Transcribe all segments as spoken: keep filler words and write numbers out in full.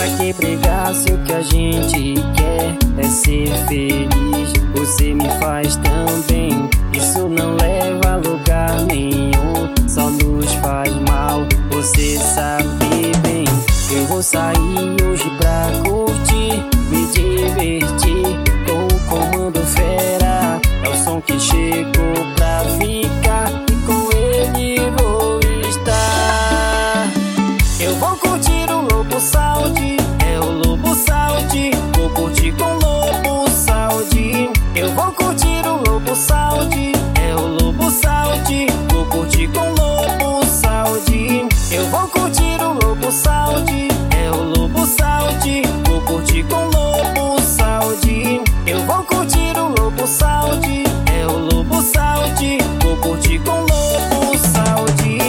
Pra que brigar se o que a gente quer é ser feliz? Você me faz tão bem, isso não leva a lugar nenhum, só nos faz mal, você sabe bem. Eu vou sair hoje pra curtir, me divertir com o Comando Fera. É o som que chegou pra ficar e com ele vou estar. Eu vou curtir o Lobo Sound, é o Lobo Sound. Vou curtir com o Lobo Sound. Eu vou curtir o Lobo Sound, é o Lobo Sound. Vou curtir com o Lobo Sound. Eu vou curtir o Lobo Sound, é o Lobo Sound. Vou curtir com o Lobo Sound. Eu vou curtir o Lobo Sound, é o Lobo Sound. Vou curtir com o Lobo Sound.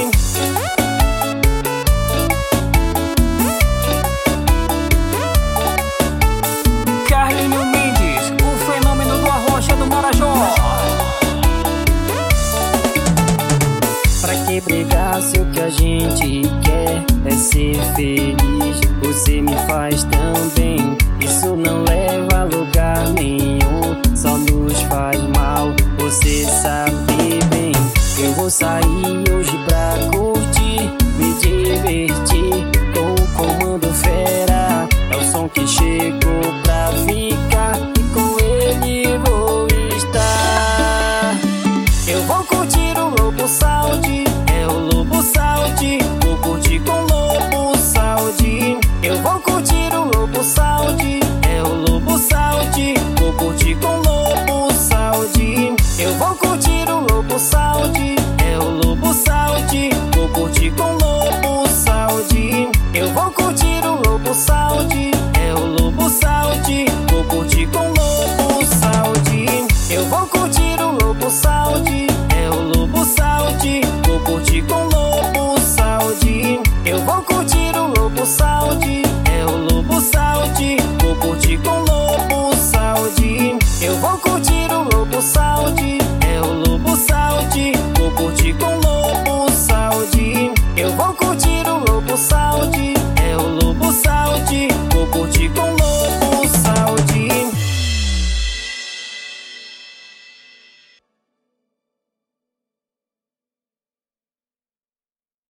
Carlinhos Mendes, o fenômeno do Arrocha do Marajó. Pra que brigar se o que a gente quer é ser feliz? Você me faz tão bem, isso não leva a lugar nenhum, só nos faz mal, você sabe bem. Eu vou sair hoje pra curtir, me divertir com o Comando Fera. É o som que chegou pra ficar e com ele vou estar. Eu vou curtir o Lobo Sound, é o Lobo Sound. Vou curtir com o Lobo Sound. Eu vou